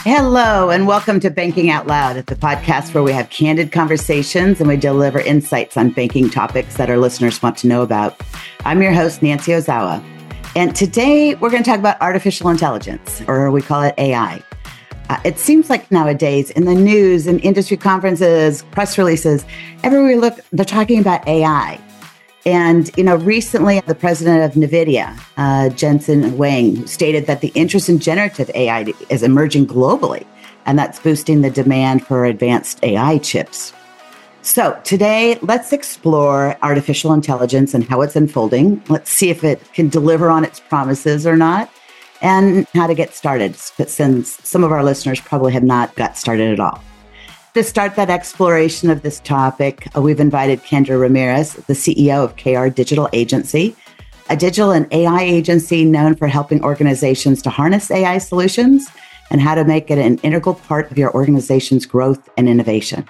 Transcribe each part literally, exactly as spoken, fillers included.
Hello, and welcome to Banking Out Loud, the podcast where we have candid conversations and we deliver insights on banking topics that our listeners want to know about. I'm your host, Nancy Ozawa, and today we're going to talk about artificial intelligence, or we call it A I. Uh, it seems like nowadays in the news and industry conferences, press releases, everywhere we look, they're talking about A I. And, you know, recently the president of NVIDIA, uh, Jensen Huang, stated that the interest in generative A I is emerging globally, and that's boosting the demand for advanced A I chips. So today, let's explore artificial intelligence and how it's unfolding. Let's see if it can deliver on its promises or not, and how to get started, since some of our listeners probably have not got started at all. To start that exploration of this topic, uh, we've invited Kendra Ramirez, the C E O of K R Digital Agency, a digital and A I agency known for helping organizations to harness A I solutions and how to make it an integral part of your organization's growth and innovation.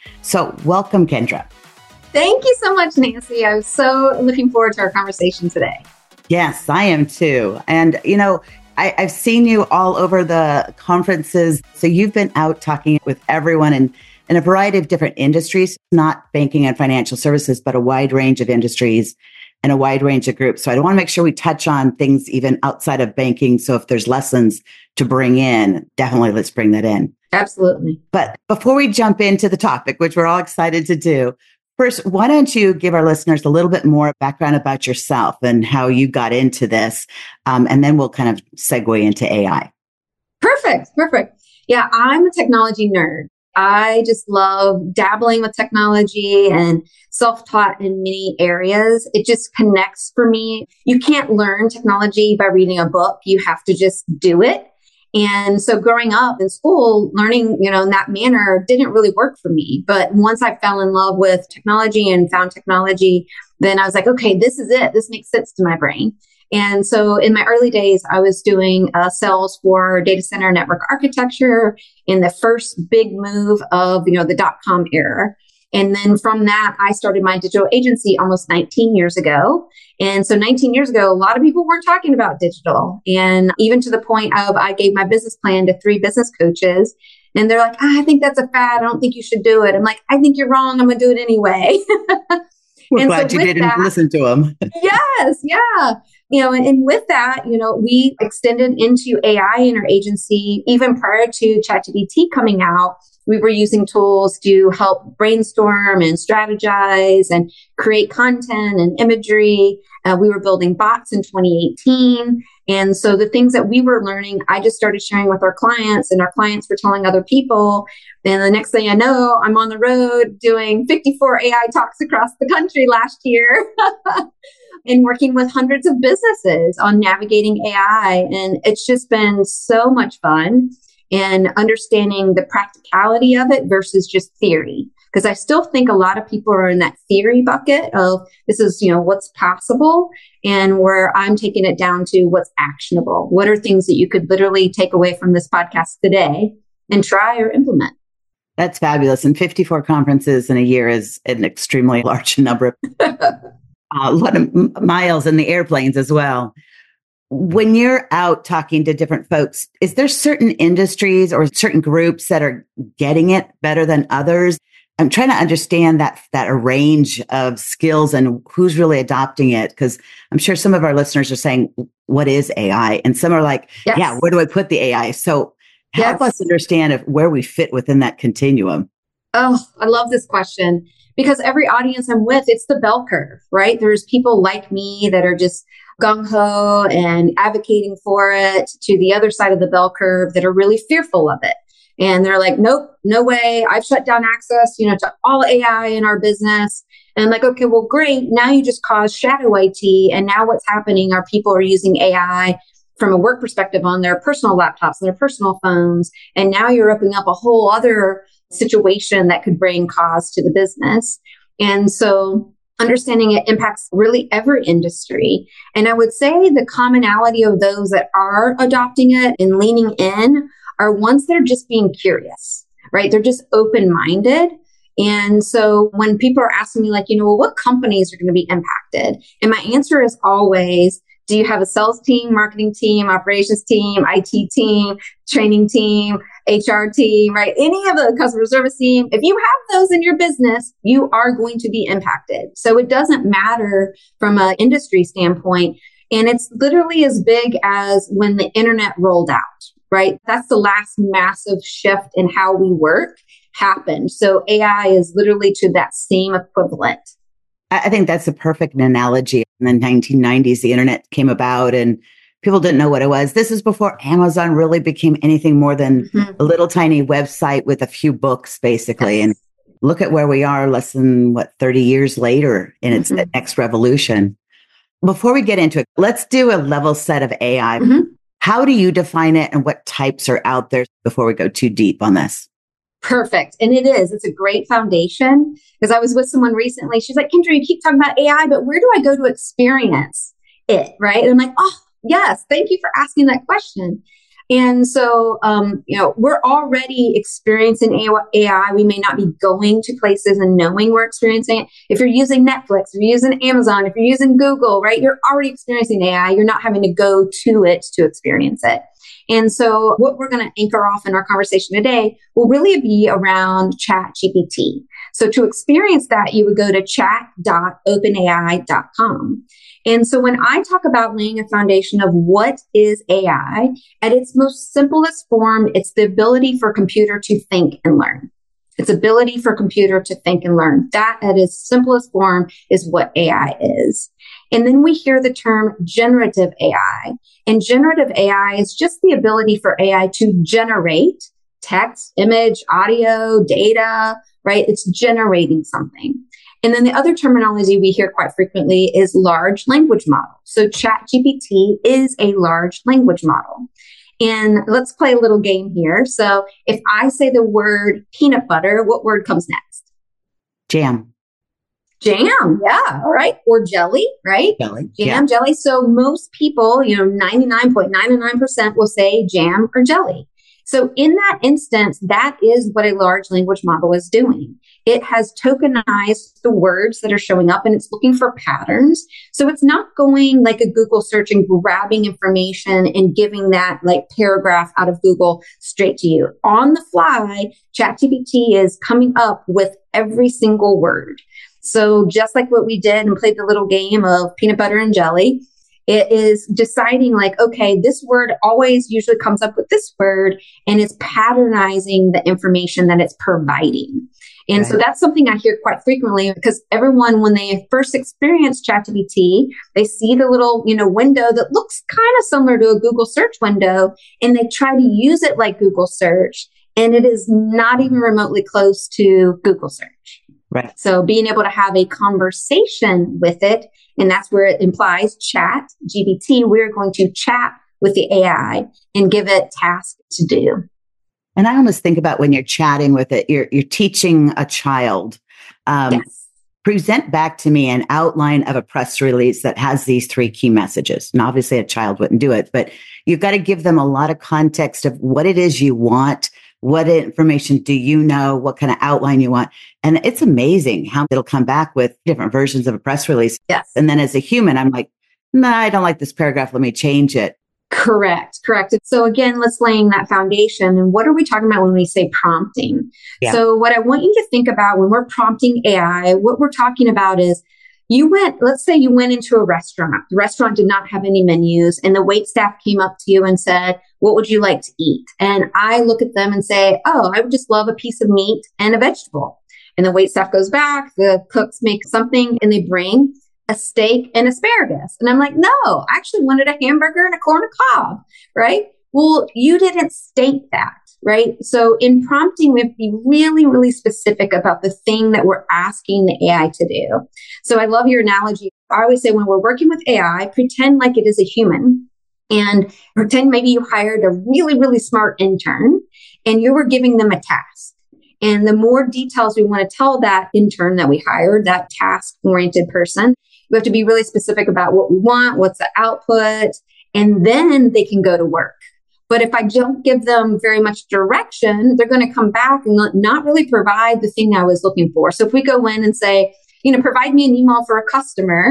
So welcome, Kendra. Thank you so much, Nancy. I'm so looking forward to our conversation today. Yes, I am too. And, you know, I, I've seen you all over the conferences. So you've been out talking with everyone in, in a variety of different industries, not banking and financial services, but a wide range of industries and a wide range of groups. So I want to make sure we touch on things even outside of banking. So if there's lessons to bring in, definitely let's bring that in. Absolutely. But before we jump into the topic, which we're all excited to do, first, why don't you give our listeners a little bit more background about yourself and how you got into this, um, and then we'll kind of segue into A I. Perfect. Perfect. Yeah, I'm a technology nerd. I just love dabbling with technology and self-taught in many areas. It just connects for me. You can't learn technology by reading a book. You have to just do it. And so growing up in school, learning, you know, in that manner didn't really work for me. But once I fell in love with technology and found technology, then I was like, okay, this is it. This makes sense to my brain. And so in my early days, I was doing uh, sales for data center network architecture in the first big move of, you know, the dot-com era. And then from that, I started my digital agency almost nineteen years ago. And so nineteen years ago, a lot of people weren't talking about digital. And even to the point of I gave my business plan to three business coaches. And they're like, ah, I think that's a fad. I don't think you should do it. I'm like, I think you're wrong. I'm going to do it anyway. We're and glad so you didn't that, listen to them. Yes. Yeah. You know, and, and with that, you know, we extended into A I in our agency, even prior to ChatGPT coming out. We were using tools to help brainstorm and strategize and create content and imagery. Uh, we were building bots in twenty eighteen. And so the things that we were learning, I just started sharing with our clients, and our clients were telling other people. And the next thing I know, I'm on the road doing fifty-four A I talks across the country last year and working with hundreds of businesses on navigating A I. And it's just been so much fun. And understanding the practicality of it versus just theory. Because I still think a lot of people are in that theory bucket of this is, you know, what's possible, and where I'm taking it down to what's actionable. What are things that you could literally take away from this podcast today and try or implement? That's fabulous. And fifty-four conferences in a year is an extremely large number of uh, a lot of m- miles in the airplanes as well. When you're out talking to different folks, is there certain industries or certain groups that are getting it better than others? I'm trying to understand that that range of skills and who's really adopting it, because I'm sure some of our listeners are saying, what is A I? And some are like, yes. yeah, where do I put the A I? So help yes. us understand if, where we fit within that continuum. Oh, I love this question, because every audience I'm with, it's the bell curve, right? There's people like me that are just gung-ho and advocating for it, to the other side of the bell curve that are really fearful of it. And they're like, nope, no way. I've shut down access, you know, to all A I in our business. And I'm like, okay, well, great. Now you just caused shadow I T. And now what's happening are people are using A I from a work perspective on their personal laptops and their personal phones. And now you're opening up a whole other situation that could bring cause to the business. And so understanding it impacts really every industry. And I would say the commonality of those that are adopting it and leaning in are ones that are just being curious, right? They're just open-minded. And so when people are asking me like, you know, well, what companies are going to be impacted? And my answer is always Do you have a sales team, marketing team, operations team, I T team, training team, H R team, right? Any of the customer service team. If you have those in your business, you are going to be impacted. So it doesn't matter from an industry standpoint. And it's literally as big as when the internet rolled out, right? That's the last massive shift in how we work happened. So A I is literally to that same equivalent. I think that's a perfect analogy. In the nineteen nineties, the internet came about and people didn't know what it was. This is before Amazon really became anything more than mm-hmm. a little tiny website with a few books, basically. Yes. And look at where we are less than, what, thirty years later in its mm-hmm. next revolution. Before we get into it, let's do a level set of A I. Mm-hmm. How do you define it and what types are out there before we go too deep on this? Perfect. And it is. It's a great foundation because I was with someone recently. She's like, Kendra, you keep talking about A I, but where do I go to experience it? Right. And I'm like, oh, yes. Thank you for asking that question. And so, um, you know, we're already experiencing A I. We may not be going to places and knowing we're experiencing it. If you're using Netflix, if you're using Amazon, if you're using Google, right, you're already experiencing A I. You're not having to go to it to experience it. And so what we're going to anchor off in our conversation today will really be around ChatGPT. So to experience that, you would go to chat dot open A I dot com. And so when I talk about laying a foundation of what is A I, at its most simplest form, it's the ability for a computer to think and learn. Its ability for a computer to think and learn. That at its simplest form is what A I is. And then we hear the term generative A I. And generative A I is just the ability for A I to generate text, image, audio, data, right? It's generating something. And then the other terminology we hear quite frequently is large language model. So ChatGPT is a large language model. And let's play a little game here. So if I say the word peanut butter, what word comes next? Jam. Jam, yeah, all right. Or jelly, right? Jelly. Jam, yeah. jelly. So most people, you know, ninety-nine point nine nine percent will say jam or jelly. So in that instance, that is what a large language model is doing. It has tokenized the words that are showing up and it's looking for patterns. So it's not going like a Google search and grabbing information and giving that like paragraph out of Google straight to you. On the fly, ChatGPT is coming up with every single word. So just like what we did and played the little game of peanut butter and jelly, it is deciding like, okay, this word always usually comes up with this word and it's patternizing the information that it's providing. And right. So that's something I hear quite frequently because everyone, when they first experience ChatGPT, they see the little, you know, window that looks kind of similar to a Google search window and they try to use it like Google search. And it is not even remotely close to Google search. Right. So being able to have a conversation with it, and that's where it implies chat, G P T, we're going to chat with the A I and give it tasks to do. And I almost think about when you're chatting with it, you're you're teaching a child. Um, yes. Present back to me an outline of a press release that has these three key messages. And obviously a child wouldn't do it, but you've got to give them a lot of context of what it is you want. What information do you know? What kind of outline you want? And it's amazing how it'll come back with different versions of a press release. Yes. And then as a human, I'm like, nah, I don't like this paragraph. Let me change it. Correct. Correct. So again, let's laying that foundation. And what are we talking about when we say prompting? Yeah. So what I want you to think about when we're prompting A I, what we're talking about is you went, let's say you went into a restaurant. The restaurant did not have any menus and the wait staff came up to you and said, what would you like to eat? And I look at them and say, oh, I would just love a piece of meat and a vegetable. And the wait staff goes back, the cooks make something and they bring a steak and asparagus. And I'm like, no, I actually wanted a hamburger and a corn cob, right? Well, you didn't state that, right? So in prompting, we have to be really, really specific about the thing that we're asking the A I to do. So I love your analogy. I always say when we're working with A I, pretend like it is a human and pretend maybe you hired a really, really smart intern and you were giving them a task. And the more details we want to tell that intern that we hired, that task-oriented person, we have to be really specific about what we want, what's the output, and then they can go to work. But if I don't give them very much direction, they're going to come back and not really provide the thing I was looking for. So if we go in and say, you know, provide me an email for a customer,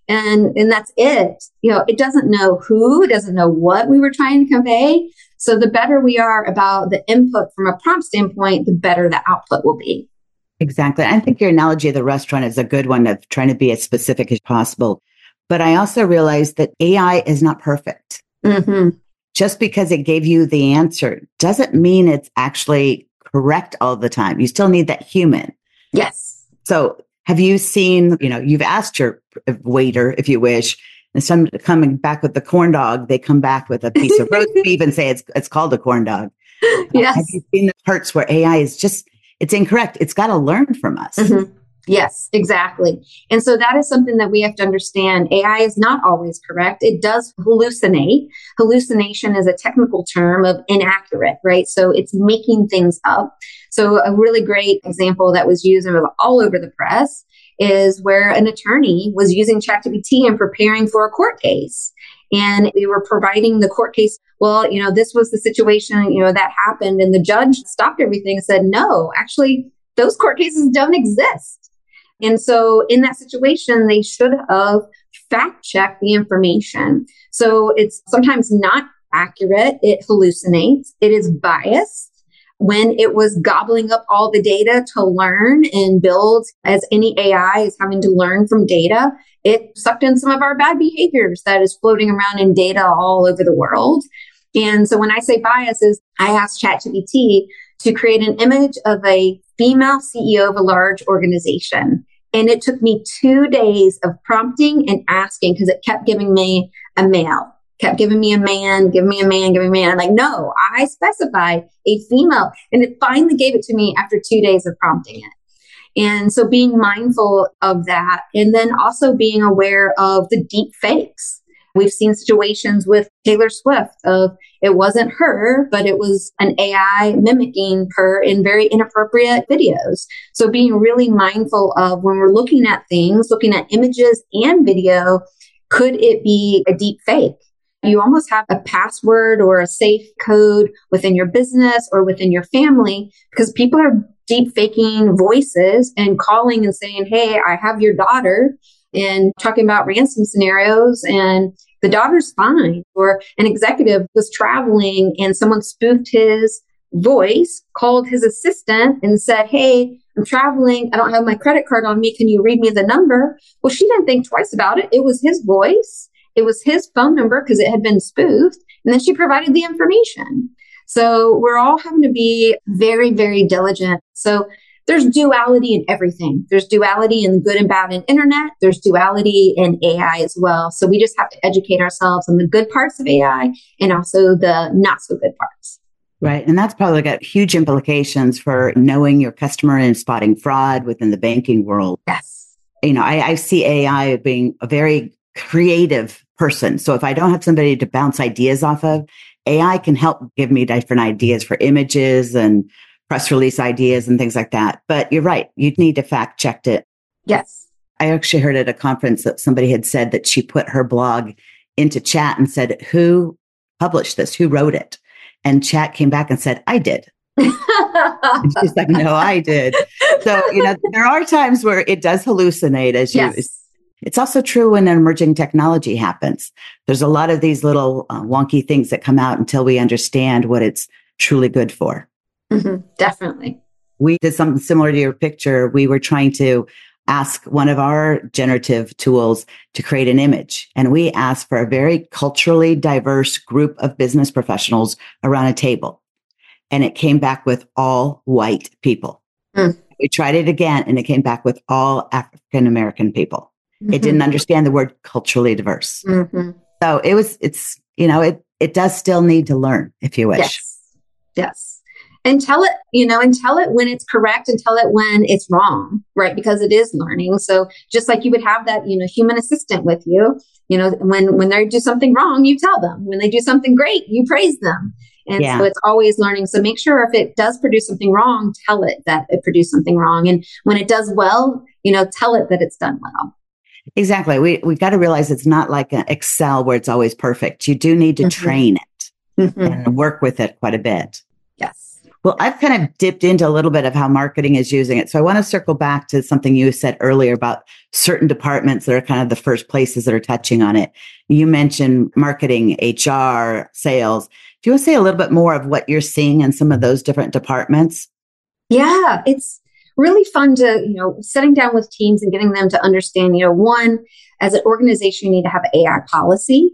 And, and that's it. You know, it doesn't know who, it doesn't know what we were trying to convey. So the better we are about the input from a prompt standpoint, the better the output will be. Exactly. I think your analogy of the restaurant is a good one of trying to be as specific as possible. But I also realized that A I is not perfect. Mm-hmm. Just because it gave you the answer doesn't mean it's actually correct all the time. You still need that human. Yes. So have you seen, you know, you've asked your waiter, if you wish, and some coming back with the corn dog, they come back with a piece of roast beef and say it's it's called a corn dog. Yes. Uh, have you seen the parts where A I is just, it's incorrect. It's got to learn from us. Mm-hmm. Yes, exactly. And so that is something that we have to understand. A I is not always correct. It does hallucinate. Hallucination is a technical term of inaccurate, right? So it's making things up. So a really great example that was used and was all over the press is where an attorney was using ChatGPT and preparing for a court case. And they were providing the court case. Well, you know, this was the situation, you know, that happened. And the judge stopped everything and said, no, actually, those court cases don't exist. And so in that situation, they should have fact checked the information. So it's sometimes not accurate. It hallucinates. It is biased. When it was gobbling up all the data to learn and build, as any A I is having to learn from data, it sucked in some of our bad behaviors that is floating around in data all over the world. And so when I say biases, I asked ChatGPT to create an image of a female C E O of a large organization. And it took me two days of prompting and asking because it kept giving me a male, kept giving me a man, give me a man, give me a man. I'm like, no, I specify a female. And it finally gave it to me after two days of prompting it. And so being mindful of that, and then also being aware of the deep fakes. We've seen situations with Taylor Swift of it wasn't her, but it was an A I mimicking her in very inappropriate videos. So being really mindful of when we're looking at things, looking at images and video, could it be a deep fake? You almost have a password or a safe code within your business or within your family because people are deep faking voices and calling and saying, hey, I have your daughter, and talking about ransom scenarios and the daughter's fine. Or an executive was traveling and someone spoofed his voice, called his assistant and said, hey, I'm traveling. I don't have my credit card on me. Can you read me the number? Well, she didn't think twice about it. It was his voice. It was his phone number because it had been spoofed. And then she provided the information. So we're all having to be very, very diligent. So there's duality in everything. There's duality in good and bad in internet. There's duality in A I as well. So we just have to educate ourselves on the good parts of A I and also the not so good parts. Right. And that's probably got huge implications for knowing your customer and spotting fraud within the banking world. Yes. You know, I, I see A I being a very creative person. So if I don't have somebody to bounce ideas off of, A I can help give me different ideas for images and press release ideas and things like that. But you're right. You'd need to fact check it. Yes. I actually heard at a conference that somebody had said that she put her blog into chat and said, who published this? Who wrote it? And chat came back and said, I did. And she's like, no, I did. So, you know, there are times where it does hallucinate as you. Yes. It's also true when emerging technology happens. There's a lot of these little uh, wonky things that come out until we understand what it's truly good for. Mm-hmm, definitely. We did something similar to your picture. We were trying to ask one of our generative tools to create an image. And we asked for a very culturally diverse group of business professionals around a table. And it came back with all white people. Mm. We tried it again and it came back with all African American people. Mm-hmm. It didn't understand the word culturally diverse. Mm-hmm. So it was, it's, you know, it, it does still need to learn, if you wish. Yes. Yes. And tell it, you know, and tell it when it's correct and tell it when it's wrong, right? Because it is learning. So just like you would have that, you know, human assistant with you, you know, when, when they do something wrong, you tell them. When they do something great, you praise them. And yeah. So it's always learning. So make sure if it does produce something wrong, tell it that it produced something wrong. And when it does well, you know, tell it that it's done well. Exactly. We we got to realize it's not like an Excel where it's always perfect. You do need to mm-hmm. train it mm-hmm. and work with it quite a bit. Yes. Well, I've kind of dipped into a little bit of how marketing is using it. So I want to circle back to something you said earlier about certain departments that are kind of the first places that are touching on it. You mentioned marketing, H R, sales. Do you want to say a little bit more of what you're seeing in some of those different departments? Yeah, it's really fun to, you know, sitting down with teams and getting them to understand, you know, one, as an organization, you need to have an A I policy.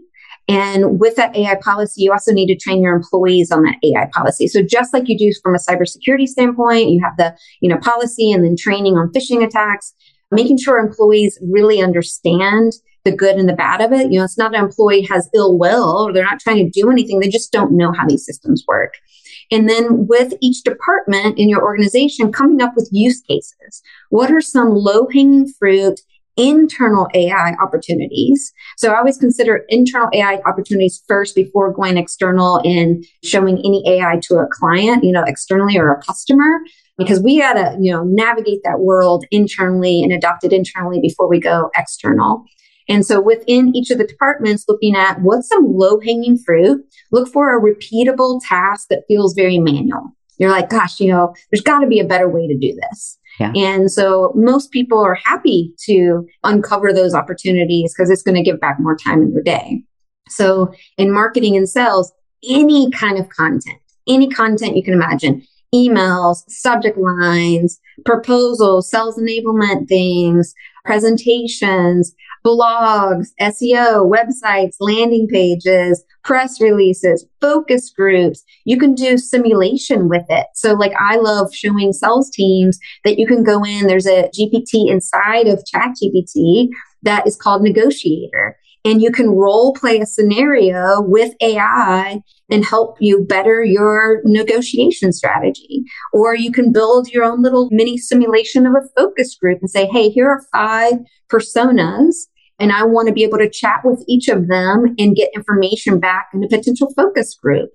And with that A I policy, you also need to train your employees on that A I policy. So just like you do from a cybersecurity standpoint, you have the, you know, policy and then training on phishing attacks, making sure employees really understand the good and the bad of it. You know, it's not an employee has ill will or they're not trying to do anything. They just don't know how these systems work. And then with each department in your organization, coming up with use cases. What are some low-hanging fruit internal A I opportunities? So I always consider internal A I opportunities first before going external and showing any A I to a client, you know, externally or a customer, because we got to, you know, navigate that world internally and adopt it internally before we go external. And so within each of the departments, looking at what's some low-hanging fruit, look for a repeatable task that feels very manual. You're like, gosh, you know, there's got to be a better way to do this. Yeah. And so most people are happy to uncover those opportunities because it's going to give back more time in their day. So in marketing and sales, any kind of content, any content you can imagine, emails, subject lines, proposals, sales enablement things, presentations, blogs, S E O, websites, landing pages, press releases, focus groups. You can do simulation with it. So like I love showing sales teams that you can go in, there's a G P T inside of ChatGPT that is called Negotiator. And you can role play a scenario with A I and help you better your negotiation strategy. Or you can build your own little mini simulation of a focus group and say, hey, here are five personas, and I want to be able to chat with each of them and get information back in a potential focus group.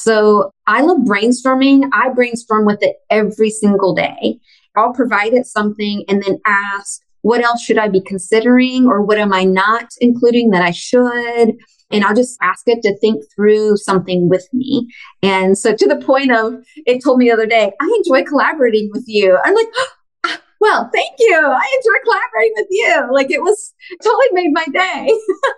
So I love brainstorming. I brainstorm with it every single day. I'll provide it something and then ask, what else should I be considering, or what am I not including that I should? And I'll just ask it to think through something with me. And so to the point of, it told me the other day, I enjoy collaborating with you. I'm like, oh, well, thank you. I enjoy collaborating with you. Like it was totally made my day.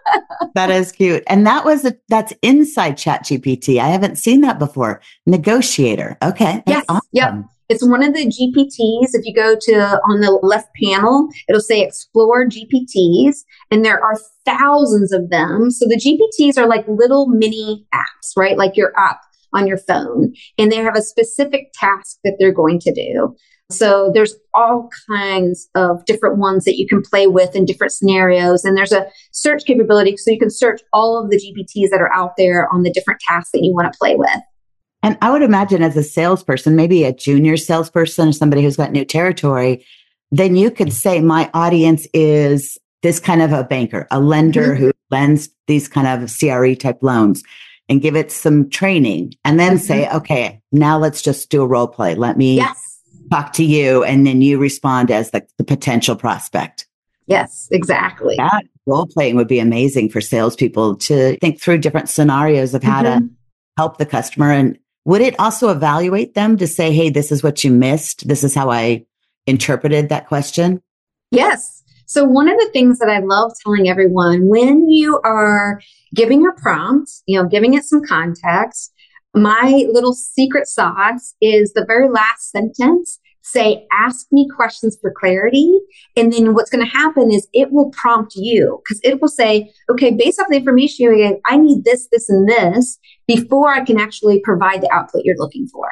That is cute. And that was, a, that's inside ChatGPT. I haven't seen that before. Negotiator. Okay. Yes. Awesome. Yep. It's one of the G P Ts. If you go to on the left panel, it'll say explore G P Ts, and there are thousands of them. So the G P Ts are like little mini apps, right? Like your app on your phone, and they have a specific task that they're going to do. So there's all kinds of different ones that you can play with in different scenarios. And there's a search capability. So you can search all of the G P Ts that are out there on the different tasks that you want to play with. And I would imagine as a salesperson, maybe a junior salesperson or somebody who's got new territory, then you could say my audience is this kind of a banker, a lender mm-hmm. who lends these kind of C R E type loans, and give it some training and then mm-hmm. say, okay, now let's just do a role play. Let me yes. talk to you. And then you respond as the, the potential prospect. Yes, exactly. That role playing would be amazing for salespeople to think through different scenarios of how mm-hmm. to help the customer. And would it also evaluate them to say, hey, this is what you missed? This is how I interpreted that question? Yes. So one of the things that I love telling everyone, when you are giving your prompt, you know, giving it some context, my little secret sauce is the very last sentence. Say, ask me questions for clarity. And then what's going to happen is it will prompt you, because it will say, okay, based off the information you gave, I need this, this, and this before I can actually provide the output you're looking for.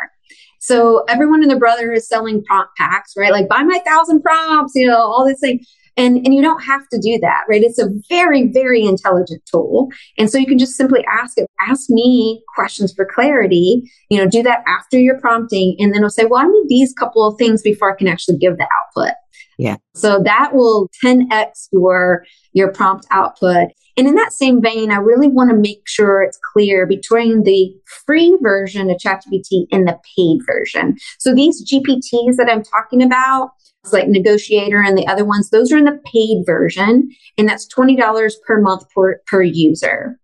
So everyone and their brother is selling prompt packs, right? Like buy my thousand prompts, you know, all this thing. And, and you don't have to do that, right? It's a very, very intelligent tool. And so you can just simply ask it, ask me questions for clarity, you know, do that after your prompting. And then it'll say, well, I need these couple of things before I can actually give the output. Yeah. So that will ten X your, your prompt output. And in that same vein, I really want to make sure it's clear between the free version of ChatGPT and the paid version. So these G P Ts that I'm talking about, it's like Negotiator and the other ones, those are in the paid version. And that's twenty dollars per month per, per user.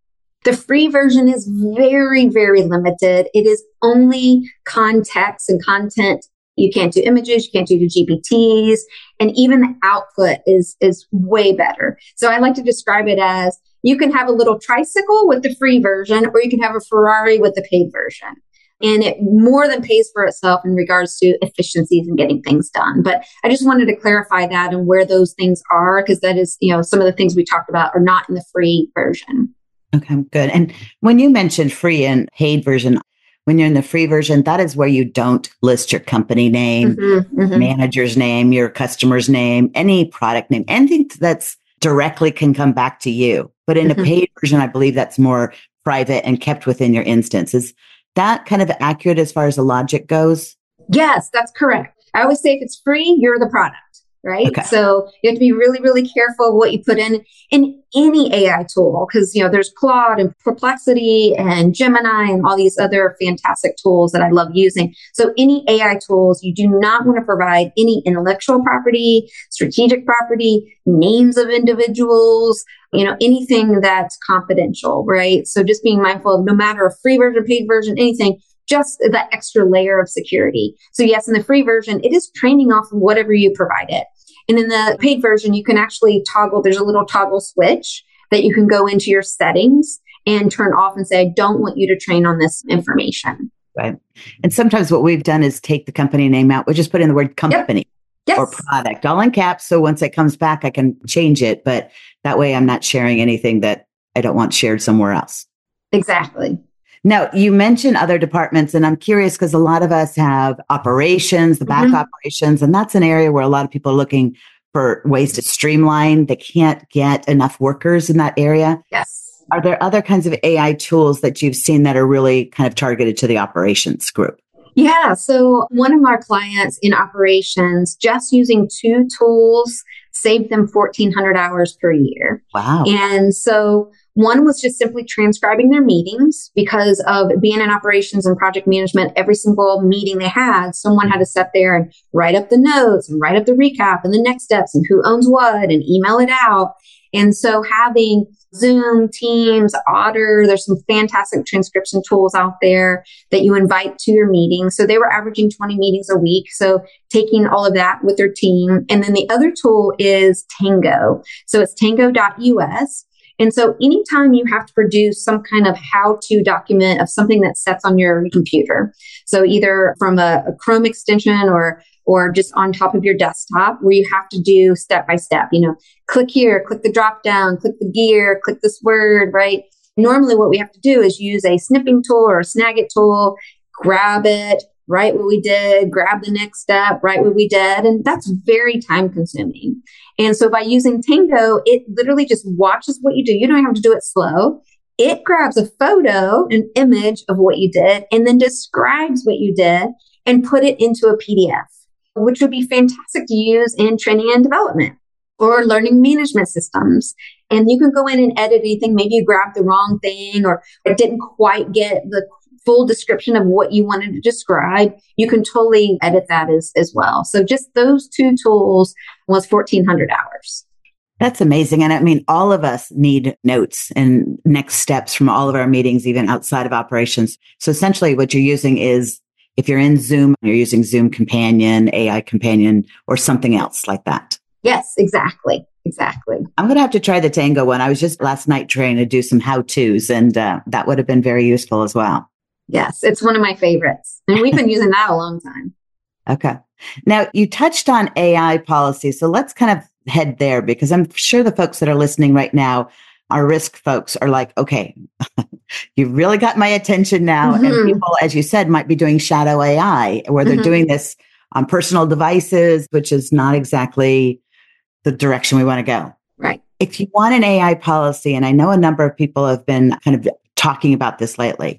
The free version is very, very limited. It is only context and content. You can't do images, you can't do the G P Ts, and even the output is, is way better. So I like to describe it as you can have a little tricycle with the free version, or you can have a Ferrari with the paid version. And it more than pays for itself in regards to efficiencies and getting things done. But I just wanted to clarify that and where those things are, because that is, you know, some of the things we talked about are not in the free version. Okay, good. And when you mentioned free and paid version, when you're in the free version, that is where you don't list your company name, Mm-hmm, mm-hmm. manager's name, your customer's name, any product name, anything that's directly can come back to you. But in mm-hmm. a paid version, I believe that's more private and kept within your instance. Is that kind of accurate as far as the logic goes? Yes, that's correct. I always say if it's free, you're the product, right? Okay. So you have to be really, really careful of what you put in in any A I tool, because, you know, there's Claude and Perplexity and Gemini and all these other fantastic tools that I love using. So any A I tools, you do not want to provide any intellectual property, strategic property, names of individuals, you know, anything that's confidential, right? So just being mindful of no matter a free version, paid version, anything, just that extra layer of security. So yes, in the free version, it is training off of whatever you provide it. And in the paid version, you can actually toggle, there's a little toggle switch that you can go into your settings and turn off and say, I don't want you to train on this information. Right. And sometimes what we've done is take the company name out. We just put in the word company. Yep. Yes. Or product, all in caps. So once it comes back, I can change it. But that way I'm not sharing anything that I don't want shared somewhere else. Exactly. Now, you mentioned other departments, and I'm curious because a lot of us have operations, the back mm-hmm. operations, and that's an area where a lot of people are looking for ways to streamline. They can't get enough workers in that area. Yes. Are there other kinds of A I tools that you've seen that are really kind of targeted to the operations group? Yeah. So one of our clients in operations, just using two tools, saved them fourteen hundred hours per year. Wow. And so one was just simply transcribing their meetings, because of being in operations and project management. Every single meeting they had, someone had to sit there and write up the notes and write up the recap and the next steps and who owns what and email it out. And so having Zoom, Teams, Otter, there's some fantastic transcription tools out there that you invite to your meetings. So they were averaging twenty meetings a week. So taking all of that with their team. And then the other tool is Tango. So it's tango dot U S. And so anytime you have to produce some kind of how-to document of something that sits on your computer, so either from a, a Chrome extension or or just on top of your desktop, where you have to do step by step, you know, click here, click the drop down, click the gear, click this word, right? Normally what we have to do is use a snipping tool or a Snagit tool, grab it, write what we did, grab the next step, write what we did. And that's very time consuming. And so by using Tango, it literally just watches what you do. You don't have to do it slow. It grabs a photo, an image of what you did, and then describes what you did and put it into a P D F, which would be fantastic to use in training and development or learning management systems. And you can go in and edit anything. Maybe you grabbed the wrong thing, or it didn't quite get the full description of what you wanted to describe. You can totally edit that as, as well. So just those two tools was fourteen hundred hours. That's amazing. And I mean, all of us need notes and next steps from all of our meetings, even outside of operations. So essentially what you're using is, if you're in Zoom, you're using Zoom Companion, A I Companion, or something else like that. Yes, exactly. Exactly. I'm going to have to try the Tango one. I was just last night trying to do some how-tos, and uh, that would have been very useful as well. Yes, it's one of my favorites. And we've been using that a long time. Okay. Now, you touched on A I policy. So let's kind of head there, because I'm sure the folks that are listening right now, our risk folks, are like, okay, you've really got my attention now. Mm-hmm. And people, as you said, might be doing shadow A I, where they're mm-hmm. doing this on personal devices, which is not exactly the direction we want to go. Right. If you want an A I policy, and I know a number of people have been kind of talking about this lately,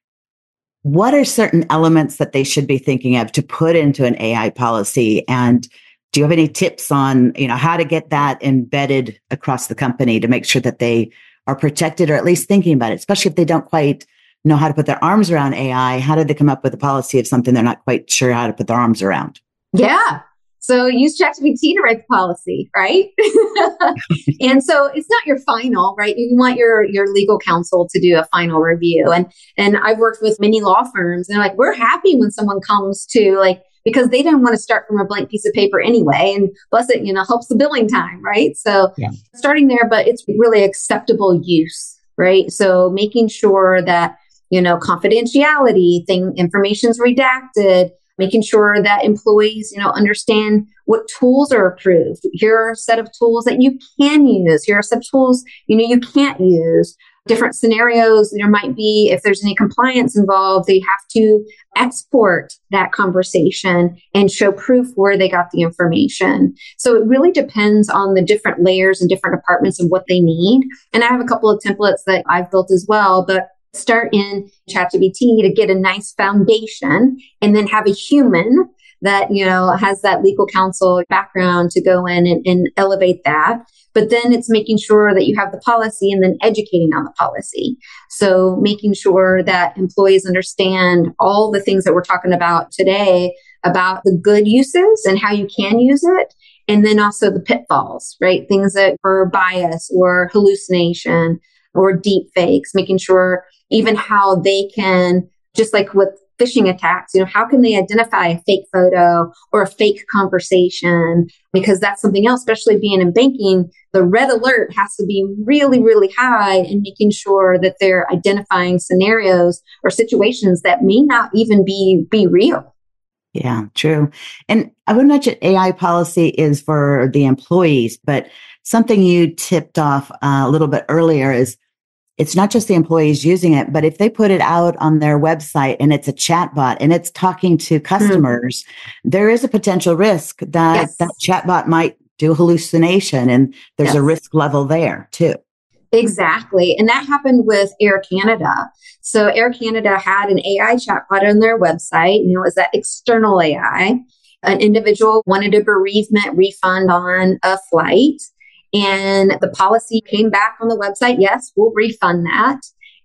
what are certain elements that they should be thinking of to put into an A I policy? And do you have any tips on, you know, how to get that embedded across the company to make sure that they are protected, or at least thinking about it, especially if they don't quite know how to put their arms around A I? How did they come up with a policy of something they're not quite sure how to put their arms around? Yeah. So use ChatGPT to write the policy, right? And so it's not your final, right? You want your, your legal counsel to do a final review. And, and I've worked with many law firms and like, we're happy when someone comes to like, because they didn't want to start from a blank piece of paper anyway. And plus it, you know, helps the billing time, right? So yeah. Starting there, but it's really acceptable use, right? So making sure that, you know, confidentiality, thing, information's redacted, making sure that employees, you know, understand what tools are approved. Here are a set of tools that you can use. Here are a set of tools, you know, you can't use. Different scenarios there might be, if there's any compliance involved, they have to export that conversation and show proof where they got the information. So it really depends on the different layers and different departments and what they need. And I have a couple of templates that I've built as well, but start in ChatGPT to get a nice foundation and then have a human that, you know, has that legal counsel background to go in and, and elevate that. But then it's making sure that you have the policy and then educating on the policy. So making sure that employees understand all the things that we're talking about today about the good uses and how you can use it. And then also the pitfalls, right? Things that are bias or hallucination or deep fakes, making sure even how they can, just like with phishing attacks, you know, how can they identify a fake photo or a fake conversation? Because that's something else, especially being in banking, the red alert has to be really, really high in making sure that they're identifying scenarios or situations that may not even be, be real. Yeah, true. And I would imagine A I policy is for the employees, but something you tipped off uh, a little bit earlier is it's not just the employees using it, but if they put it out on their website and it's a chatbot and it's talking to customers, mm-hmm. there is a potential risk that yes. that chatbot might do hallucination, and there's yes. a risk level there too. Exactly. And that happened with Air Canada. So Air Canada had an A I chatbot on their website, and it was that external A I. An individual wanted a bereavement refund on a flight. And the policy came back on the website. Yes, we'll refund that.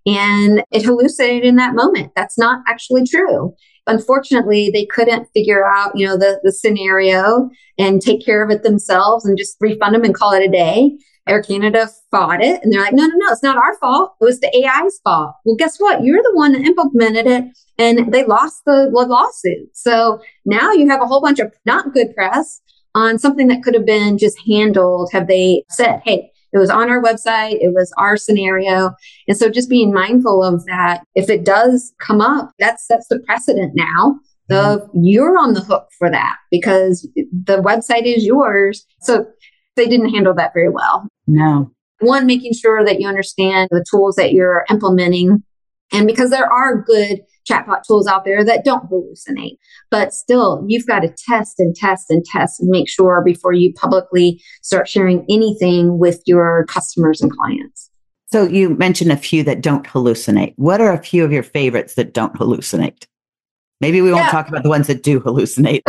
And it hallucinated in that moment. That's not actually true. Unfortunately, they couldn't figure out, you know, the, the scenario and take care of it themselves and just refund them and call it a day. Air Canada fought it. And they're like, no, no, no, it's not our fault. It was the A I's fault. Well, guess what? You're the one that implemented it. And they lost the lawsuit. So now you have a whole bunch of not good press on something that could have been just handled. Have they said, hey, it was on our website, it was our scenario. And so just being mindful of that, if it does come up, that sets the precedent now. The, mm-hmm. You're on the hook for that because the website is yours. So they didn't handle that very well. No. One, making sure that you understand the tools that you're implementing. And because there are good chatbot tools out there that don't hallucinate, but still you've got to test and test and test and make sure before you publicly start sharing anything with your customers and clients. So you mentioned a few that don't hallucinate. What are a few of your favorites that don't hallucinate? Maybe we won't yeah. talk about the ones that do hallucinate.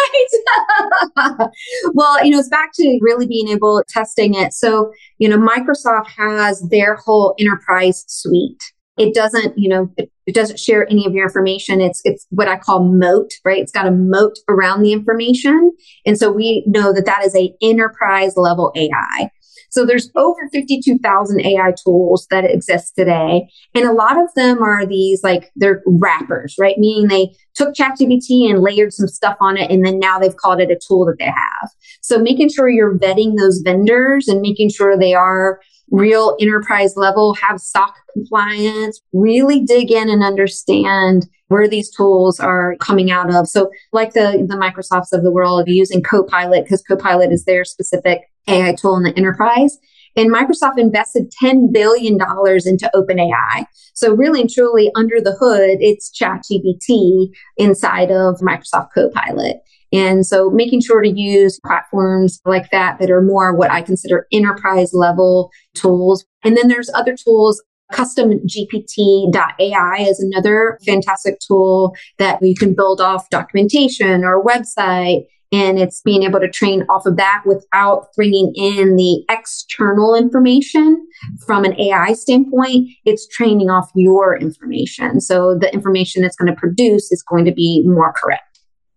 Right. Well, you know, it's back to really being able testing it. So, you know, Microsoft has their whole enterprise suite. It doesn't, you know, it, it doesn't share any of your information. It's, it's what I call moat, right? It's got a moat around the information. And so we know that that is a enterprise level A I. So there's over fifty-two thousand A I tools that exist today. And a lot of them are these, like, they're wrappers, right? Meaning they took ChatGPT and layered some stuff on it. And then now they've called it a tool that they have. So making sure you're vetting those vendors and making sure they are real enterprise level, have S O C compliance, really dig in and understand where these tools are coming out of. So like the, the Microsofts of the world using Copilot, because Copilot is their specific A I tool in the enterprise. And Microsoft invested ten billion dollars into OpenAI. So really and truly under the hood, it's ChatGPT inside of Microsoft Copilot. And so making sure to use platforms like that that are more what I consider enterprise level tools. And then there's other tools. Custom G P T dot A I is another fantastic tool that you can build off documentation or website. And it's being able to train off of that without bringing in the external information from an A I standpoint. It's training off your information. So the information it's going to produce is going to be more correct.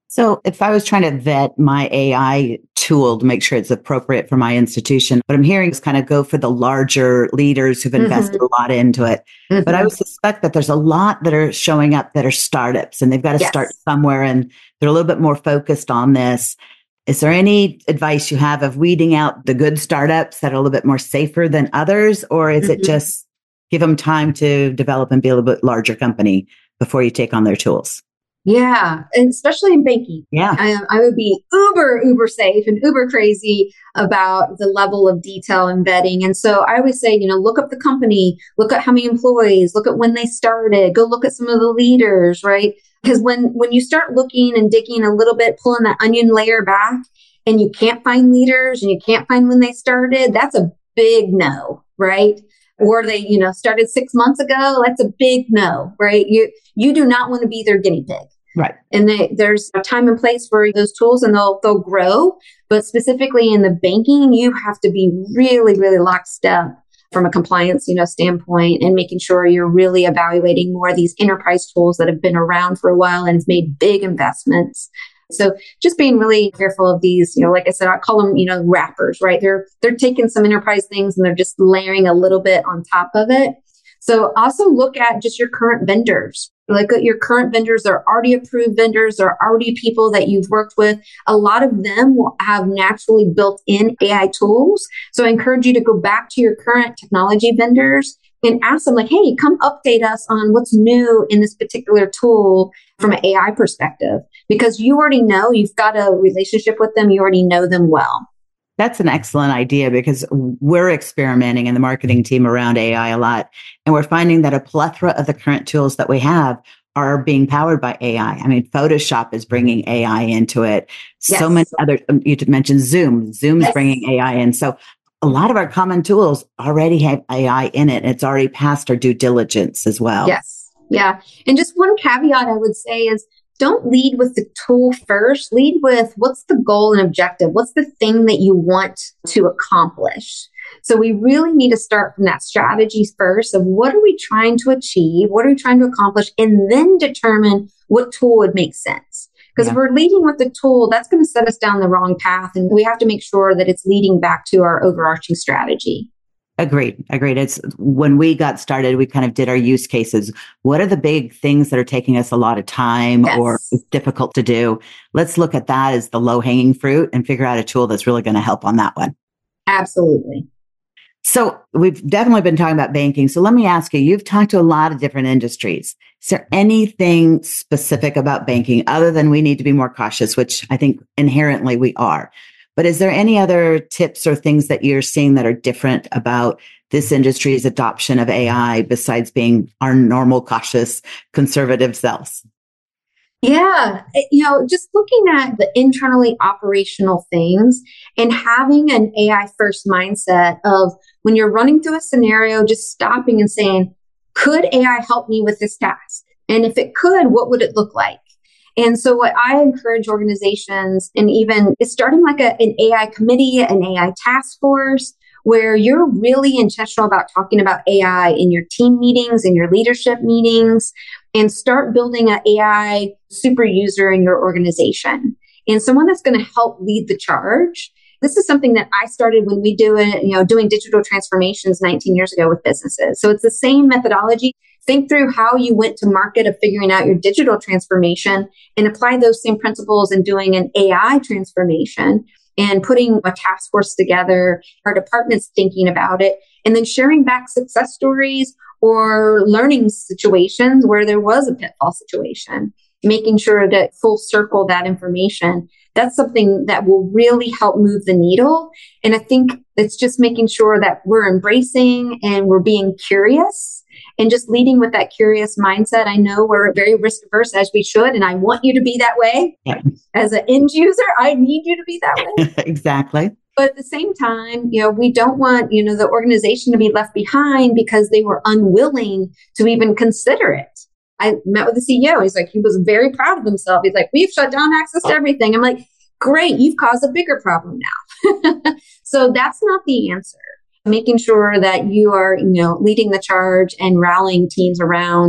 So if I was trying to vet my A I tool to make sure it's appropriate for my institution, what I'm hearing is kind of go for the larger leaders who've invested Mm-hmm. a lot into it. But I Mm-hmm. would suspect that there's a lot that are showing up that are startups and they've got to start Yes. somewhere and they're a little bit more focused on this. Is there any advice you have of weeding out the good startups that are a little bit more safer than others? Or is it Mm-hmm. just give them time to develop and be a little bit larger company before you take on their tools? Yeah, and especially in banking. Yeah. I, I would be uber, uber safe and uber crazy about the level of detail and vetting. And so I always say, you know, look up the company, look at how many employees, look at when they started, go look at some of the leaders, right? Because when, when you start looking and digging a little bit, pulling that onion layer back and you can't find leaders and you can't find when they started, that's a big no, right? Or they, you know, started six months ago, that's a big no, right? You, you do not want to be their guinea pig. Right. And they, there's a time and place for those tools and they'll, they'll grow. But specifically in the banking, you have to be really, really lockstep from a compliance, you know, standpoint and making sure you're really evaluating more of these enterprise tools that have been around for a while and have made big investments. So just being really careful of these, you know, like I said, I call them, you know, wrappers, right? They're, they're taking some enterprise things and they're just layering a little bit on top of it. So also look at just your current vendors. Look at your current vendors. They're already approved vendors. They're already people that you've worked with. A lot of them will have naturally built in A I tools. So I encourage you to go back to your current technology vendors and ask them like, hey, come update us on what's new in this particular tool from an A I perspective, because you already know, you've got a relationship with them. You already know them well. That's an excellent idea because we're experimenting in the marketing team around A I a lot. And we're finding that a plethora of the current tools that we have are being powered by A I. I mean, Photoshop is bringing A I into it. Yes. So many other, you mentioned Zoom. Zoom's Yes. bringing A I in. So a lot of our common tools already have A I in it. And it's already passed our due diligence as well. Yes. Yeah. And just one caveat I would say is, don't lead with the tool first. Lead with what's the goal and objective? What's the thing that you want to accomplish? So we really need to start from that strategy first of what are we trying to achieve? What are we trying to accomplish? And then determine what tool would make sense. Because yeah. if we're leading with the tool, that's going to set us down the wrong path. And we have to make sure that it's leading back to our overarching strategy. Agreed. Agreed. It's when we got started, we kind of did our use cases. What are the big things that are taking us a lot of time yes. or difficult to do? Let's look at that as the low hanging fruit and figure out a tool that's really going to help on that one. Absolutely. So we've definitely been talking about banking. So let me ask you, you've talked to a lot of different industries. Is there anything specific about banking other than we need to be more cautious, which I think inherently we are? But is there any other tips or things that you're seeing that are different about this industry's adoption of A I besides being our normal, cautious, conservative selves? Yeah. You know, just looking at the internally operational things and having an A I first mindset of when you're running through a scenario, just stopping and saying, could A I help me with this task? And if it could, what would it look like? And so what I encourage organizations and even is starting like a, an A I committee, an A I task force, where you're really intentional about talking about A I in your team meetings, in your leadership meetings, and start building an A I super user in your organization and someone that's going to help lead the charge. This is something that I started when we do it, you know, doing digital transformations nineteen years ago with businesses. So it's the same methodology. Think through how you went to market of figuring out your digital transformation and apply those same principles in doing an A I transformation and putting a task force together, our departments thinking about it, and then sharing back success stories or learning situations where there was a pitfall situation, making sure that full circle that information. That's something that will really help move the needle. And I think it's just making sure that we're embracing and we're being curious and just leading with that curious mindset. I know we're very risk averse as we should, and I want you to be that way. Yeah. As an end user, I need you to be that way. Exactly. But at the same time, you know, we don't want, you know, the organization to be left behind because they were unwilling to even consider it. I met with the C E O. He's like, he was very proud of himself. He's like, we've shut down access to everything. I'm like, great, you've caused a bigger problem now. So that's not the answer. Making sure that you are, you know, leading the charge and rallying teams around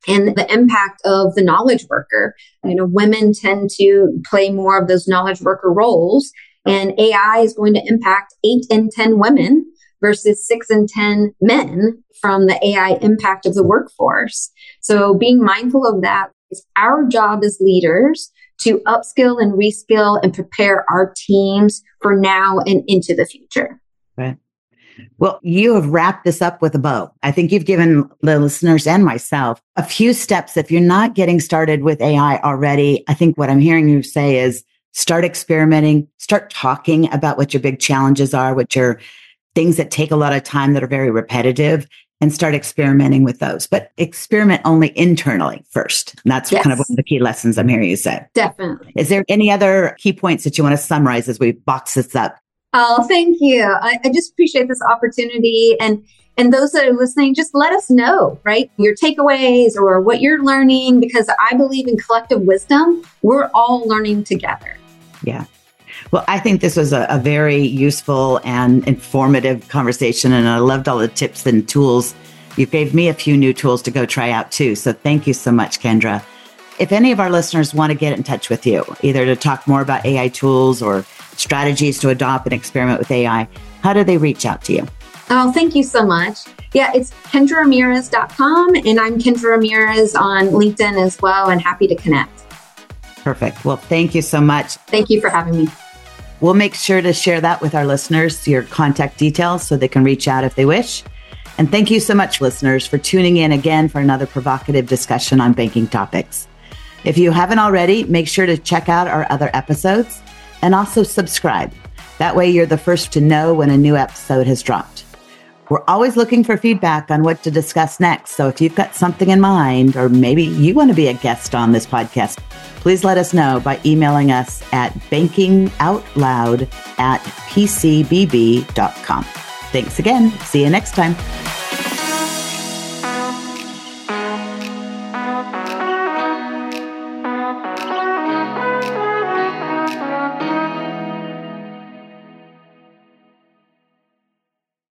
and the impact of the knowledge worker. You know, women tend to play more of those knowledge worker roles, and A I is going to impact eight in ten women versus six in ten men from the A I impact of the workforce. So being mindful of that is our job as leaders to upskill and reskill and prepare our teams for now and into the future. Right. Well, you have wrapped this up with a bow. I think you've given the listeners and myself a few steps. If you're not getting started with A I already, I think what I'm hearing you say is start experimenting, start talking about what your big challenges are, what your things that take a lot of time that are very repetitive, and start experimenting with those. But experiment only internally first. And that's yes. kind of one of the key lessons I'm hearing you say. Definitely. Is there any other key points that you want to summarize as we box this up? Oh, thank you. I, I just appreciate this opportunity. And and those that are listening, just let us know, right? Your takeaways or what you're learning, because I believe in collective wisdom. We're all learning together. Yeah. Well, I think this was a, a very useful and informative conversation, and I loved all the tips and tools. You gave me a few new tools to go try out too. So thank you so much, Kendra. If any of our listeners want to get in touch with you, either to talk more about A I tools or strategies to adopt and experiment with A I, how do they reach out to you? Oh, thank you so much. Yeah, it's kendra ramirez dot com, and I'm Kendra Ramirez on LinkedIn as well, and happy to connect. Perfect. Well, thank you so much. Thank you for having me. We'll make sure to share that with our listeners, your contact details, so they can reach out if they wish. And thank you so much, listeners, for tuning in again for another provocative discussion on banking topics. If you haven't already, make sure to check out our other episodes and also subscribe. That way you're the first to know when a new episode has dropped. We're always looking for feedback on what to discuss next. So if you've got something in mind, or maybe you want to be a guest on this podcast, please let us know by emailing us at bankingoutloud at p c b b dot com. Thanks again. See you next time.